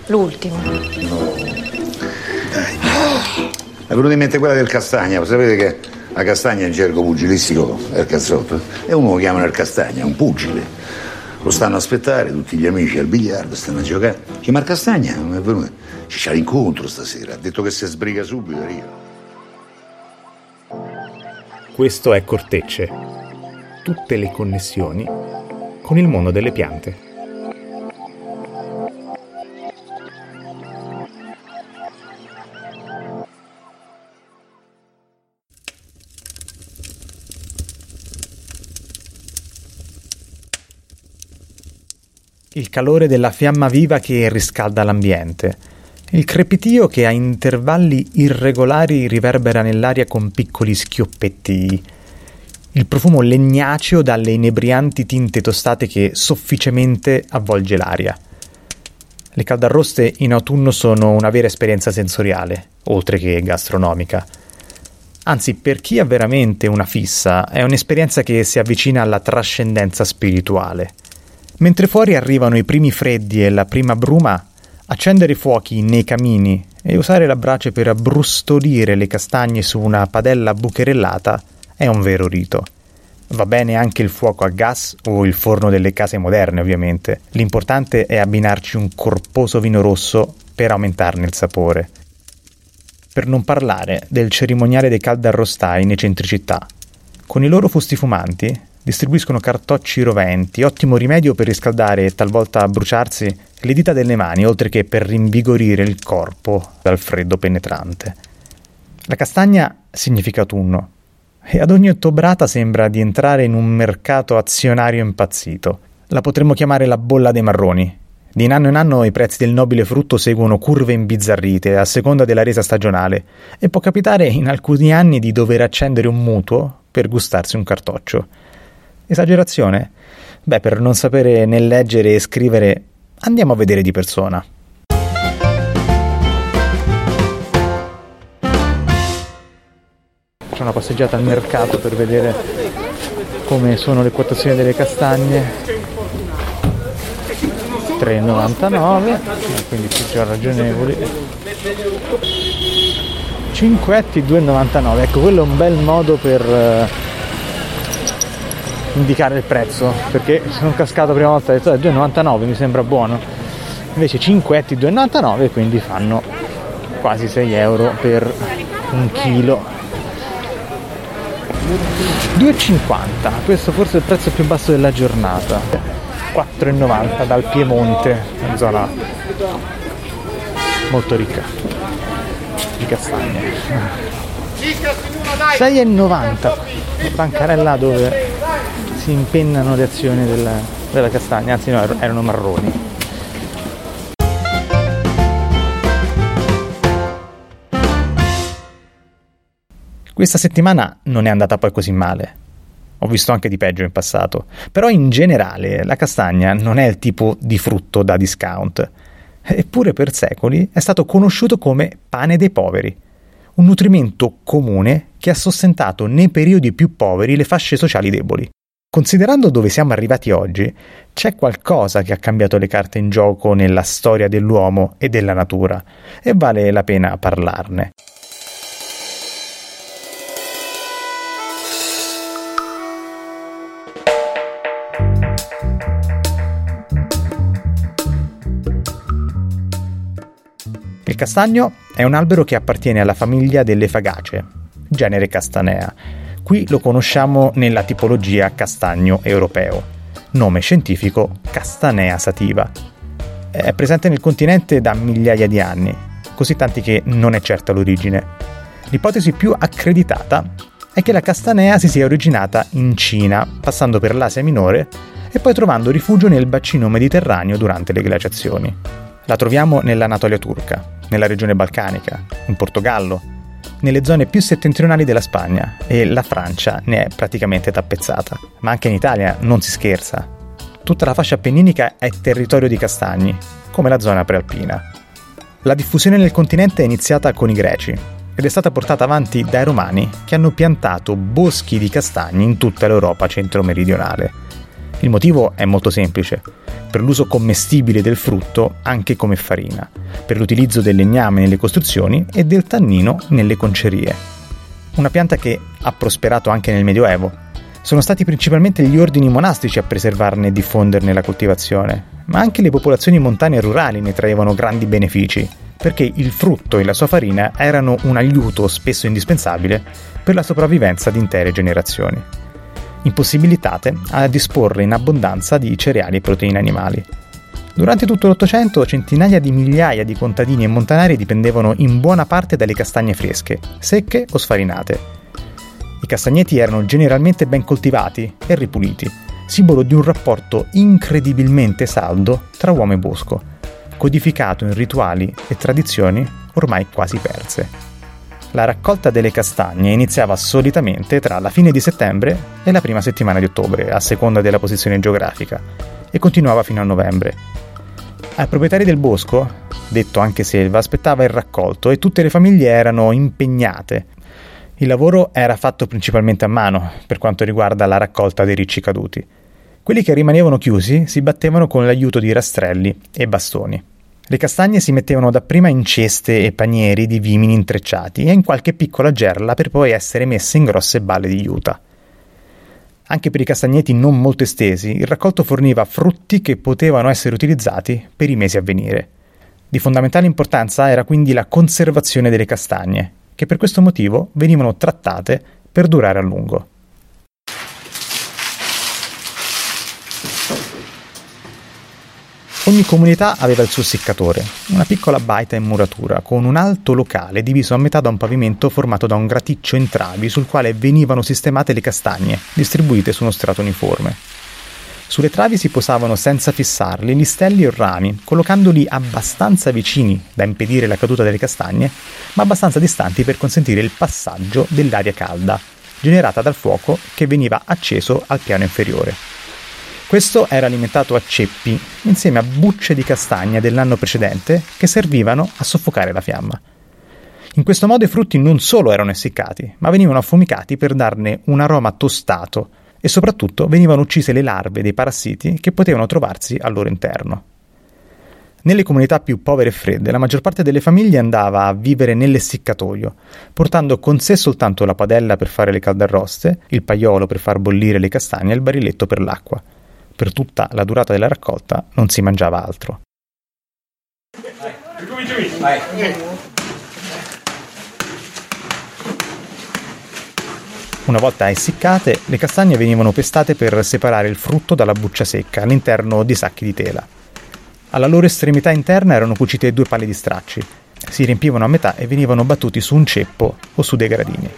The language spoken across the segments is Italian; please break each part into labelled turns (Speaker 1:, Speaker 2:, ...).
Speaker 1: L'ultimo.
Speaker 2: No. Dai. È venuta in mente quella del Castagna. Sapete che la Castagna in gergo pugilistico è il cazzotto? E uno lo chiamano il Castagna, un pugile. Lo stanno a aspettare, tutti gli amici al biliardo, stanno a giocare. Chiama il Castagna, non è venuto. Ci c'ha l'incontro stasera, ha detto che si sbriga subito, arriva.
Speaker 3: Questo è Cortecce. Tutte le connessioni con il mondo delle piante. Il calore della fiamma viva che riscalda l'ambiente, il crepitio che a intervalli irregolari riverbera nell'aria con piccoli schioppetti, il profumo legnaceo dalle inebrianti tinte tostate che sofficemente avvolge l'aria. Le caldarroste in autunno sono una vera esperienza sensoriale, oltre che gastronomica. Anzi, per chi ha veramente una fissa, è un'esperienza che si avvicina alla trascendenza spirituale. Mentre fuori arrivano i primi freddi e la prima bruma, accendere i fuochi nei camini e usare la brace per abbrustolire le castagne su una padella bucherellata è un vero rito. Va bene anche il fuoco a gas o il forno delle case moderne, ovviamente. L'importante è abbinarci un corposo vino rosso per aumentarne il sapore. Per non parlare del cerimoniale dei caldarrostai nei centri città. Con i loro fusti fumanti distribuiscono cartocci roventi, ottimo rimedio per riscaldare e talvolta bruciarsi le dita delle mani, oltre che per rinvigorire il corpo dal freddo penetrante. La castagna significa autunno, e ad ogni ottobrata sembra di entrare in un mercato azionario impazzito. La potremmo chiamare la bolla dei marroni. Di anno in anno i prezzi del nobile frutto seguono curve imbizzarrite a seconda della resa stagionale, e può capitare in alcuni anni di dover accendere un mutuo per gustarsi un cartoccio. Esagerazione? Beh, per non sapere né leggere e scrivere, andiamo a vedere di persona. Faccio una passeggiata al mercato per vedere come sono le quotazioni delle castagne. 3,99, quindi più già ragionevoli. Cinquetti 2,99, ecco, quello è un bel modo per indicare il prezzo, perché sono cascato la prima volta e ho detto 2,99 mi sembra buono, invece 5 2,99, quindi fanno quasi 6 euro per un chilo. 2,50, questo forse è il prezzo più basso della giornata. 4,90 dal Piemonte, una zona molto ricca di castagne. 6,90, bancarella dove si impennano le azioni della castagna, anzi no, erano marroni. Questa settimana non è andata poi così male. Ho visto anche di peggio in passato, però in generale la castagna non è il tipo di frutto da discount. Eppure per secoli è stato conosciuto come pane dei poveri, un nutrimento comune che ha sostentato nei periodi più poveri le fasce sociali deboli. Considerando dove siamo arrivati oggi, c'è qualcosa che ha cambiato le carte in gioco nella storia dell'uomo e della natura, e vale la pena parlarne. Il castagno è un albero che appartiene alla famiglia delle fagacee, genere Castanea. Qui lo conosciamo nella tipologia castagno europeo, nome scientifico Castanea sativa. È presente nel continente da migliaia di anni, così tanti che non è certa l'origine. L'ipotesi più accreditata è che la castanea si sia originata in Cina, passando per l'Asia minore e poi trovando rifugio nel bacino mediterraneo durante le glaciazioni. La troviamo nell'Anatolia turca, nella regione balcanica, in Portogallo, nelle zone più settentrionali della Spagna, e la Francia ne è praticamente tappezzata. Ma anche in Italia non si scherza. Tutta la fascia appenninica è territorio di castagni, come la zona prealpina. La diffusione nel continente è iniziata con i Greci ed è stata portata avanti dai Romani, che hanno piantato boschi di castagni in tutta l'Europa centro-meridionale. Il motivo è molto semplice: per l'uso commestibile del frutto anche come farina, per l'utilizzo del legname nelle costruzioni e del tannino nelle concerie. Una pianta che ha prosperato anche nel Medioevo. Sono stati principalmente gli ordini monastici a preservarne e diffonderne la coltivazione, ma anche le popolazioni montane e rurali ne traevano grandi benefici, perché il frutto e la sua farina erano un aiuto spesso indispensabile per la sopravvivenza di intere generazioni, impossibilitate a disporre in abbondanza di cereali e proteine animali. Durante tutto l'Ottocento centinaia di migliaia di contadini e montanari dipendevano in buona parte dalle castagne fresche, secche o sfarinate. I castagneti erano generalmente ben coltivati e ripuliti, simbolo di un rapporto incredibilmente saldo tra uomo e bosco, codificato in rituali e tradizioni ormai quasi perse. La raccolta delle castagne iniziava solitamente tra la fine di settembre e la prima settimana di ottobre, a seconda della posizione geografica, e continuava fino a novembre. Ai proprietari del bosco, detto anche selva, aspettava il raccolto e tutte le famiglie erano impegnate. Il lavoro era fatto principalmente a mano, per quanto riguarda la raccolta dei ricci caduti. Quelli che rimanevano chiusi si battevano con l'aiuto di rastrelli e bastoni. Le castagne si mettevano dapprima in ceste e panieri di vimini intrecciati e in qualche piccola gerla per poi essere messe in grosse balle di juta. Anche per i castagneti non molto estesi, il raccolto forniva frutti che potevano essere utilizzati per i mesi a venire. Di fondamentale importanza era quindi la conservazione delle castagne, che per questo motivo venivano trattate per durare a lungo. Ogni comunità aveva il suo essiccatore, una piccola baita in muratura, con un alto locale diviso a metà da un pavimento formato da un graticcio in travi sul quale venivano sistemate le castagne, distribuite su uno strato uniforme. Sulle travi si posavano senza fissarli listelli o rami, collocandoli abbastanza vicini da impedire la caduta delle castagne, ma abbastanza distanti per consentire il passaggio dell'aria calda, generata dal fuoco che veniva acceso al piano inferiore. Questo era alimentato a ceppi, insieme a bucce di castagna dell'anno precedente che servivano a soffocare la fiamma. In questo modo i frutti non solo erano essiccati, ma venivano affumicati per darne un aroma tostato e soprattutto venivano uccise le larve dei parassiti che potevano trovarsi al loro interno. Nelle comunità più povere e fredde, la maggior parte delle famiglie andava a vivere nell'essiccatoio, portando con sé soltanto la padella per fare le caldarroste, il paiolo per far bollire le castagne e il barilletto per l'acqua. Per tutta la durata della raccolta non si mangiava altro. Una volta essiccate, le castagne venivano pestate per separare il frutto dalla buccia secca all'interno di sacchi di tela. Alla loro estremità interna erano cucite 2 pale di stracci. Si riempivano a metà e venivano battuti su un ceppo o su dei gradini.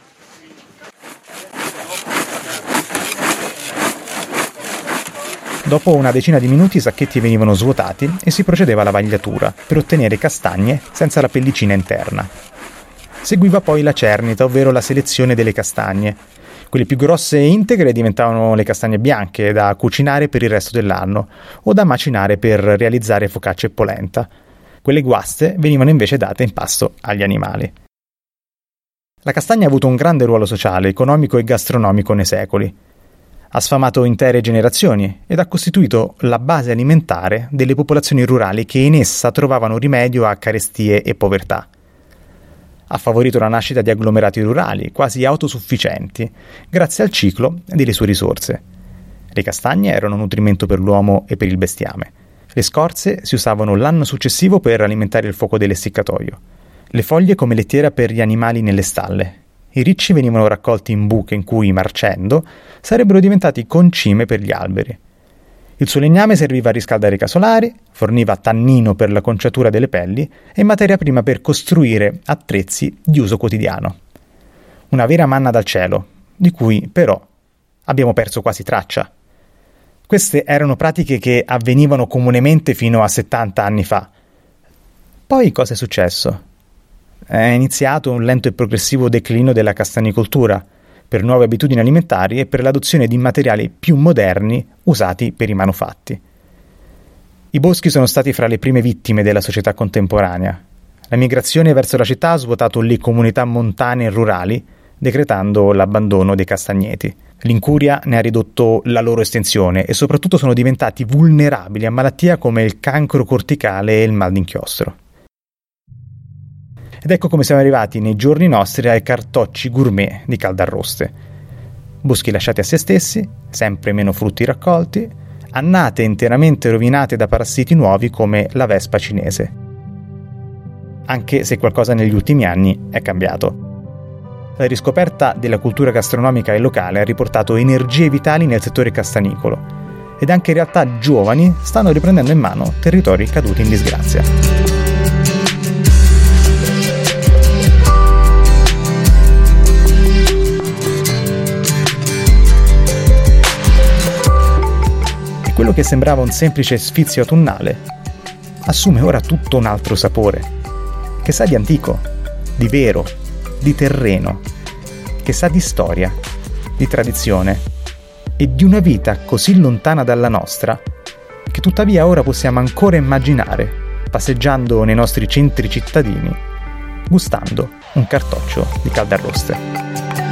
Speaker 3: Dopo una decina di minuti i sacchetti venivano svuotati e si procedeva alla vagliatura per ottenere castagne senza la pellicina interna. Seguiva poi la cernita, ovvero la selezione delle castagne. Quelle più grosse e integre diventavano le castagne bianche da cucinare per il resto dell'anno o da macinare per realizzare focaccia e polenta. Quelle guaste venivano invece date in pasto agli animali. La castagna ha avuto un grande ruolo sociale, economico e gastronomico nei secoli. Ha sfamato intere generazioni ed ha costituito la base alimentare delle popolazioni rurali che in essa trovavano rimedio a carestie e povertà. Ha favorito la nascita di agglomerati rurali, quasi autosufficienti, grazie al ciclo delle sue risorse. Le castagne erano nutrimento per l'uomo e per il bestiame. Le scorze si usavano l'anno successivo per alimentare il fuoco dell'essiccatoio. Le foglie come lettiera per gli animali nelle stalle. I ricci venivano raccolti in buche in cui, marcendo, sarebbero diventati concime per gli alberi. Il suo legname serviva a riscaldare i casolari, forniva tannino per la conciatura delle pelli e materia prima per costruire attrezzi di uso quotidiano. Una vera manna dal cielo, di cui, però, abbiamo perso quasi traccia. Queste erano pratiche che avvenivano comunemente fino a 70 anni fa. Poi cosa è successo? È iniziato un lento e progressivo declino della castanicoltura, per nuove abitudini alimentari e per l'adozione di materiali più moderni usati per i manufatti. I boschi sono stati fra le prime vittime della società contemporanea. La migrazione verso la città ha svuotato le comunità montane e rurali, decretando l'abbandono dei castagneti. L'incuria ne ha ridotto la loro estensione e soprattutto sono diventati vulnerabili a malattie come il cancro corticale e il mal d'inchiostro. Ed ecco come siamo arrivati nei giorni nostri ai cartocci gourmet di caldarroste. Boschi lasciati a se stessi, sempre meno frutti raccolti, annate interamente rovinate da parassiti nuovi come la vespa cinese. Anche se qualcosa negli ultimi anni è cambiato. La riscoperta della cultura gastronomica e locale ha riportato energie vitali nel settore castanicolo ed anche realtà giovani stanno riprendendo in mano territori caduti in disgrazia. E quello che sembrava un semplice sfizio autunnale assume ora tutto un altro sapore, che sa di antico, di vero, di terreno, che sa di storia, di tradizione e di una vita così lontana dalla nostra che tuttavia ora possiamo ancora immaginare passeggiando nei nostri centri cittadini, gustando un cartoccio di caldarroste.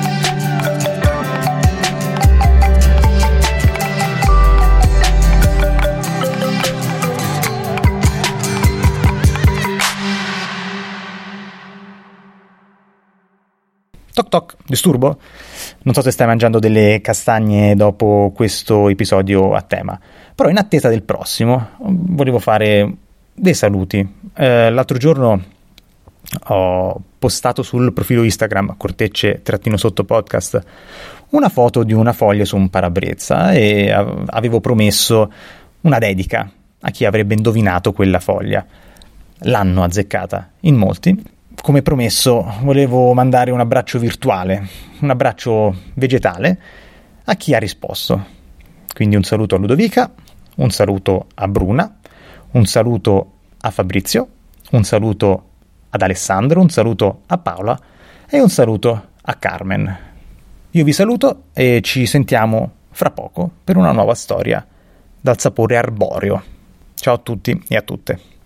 Speaker 3: Toc toc, disturbo? Non so se stai mangiando delle castagne dopo questo episodio a tema, però in attesa del prossimo volevo fare dei saluti. L'altro giorno ho postato sul profilo Instagram cortecce_podcast una foto di una foglia su un parabrezza e avevo promesso una dedica a chi avrebbe indovinato quella foglia. L'hanno azzeccata in molti. Come promesso, volevo mandare un abbraccio virtuale, un abbraccio vegetale a chi ha risposto. Quindi un saluto a Ludovica, un saluto a Bruna, un saluto a Fabrizio, un saluto ad Alessandro, un saluto a Paola e un saluto a Carmen. Io vi saluto e ci sentiamo fra poco per una nuova storia dal sapore arboreo. Ciao a tutti e a tutte.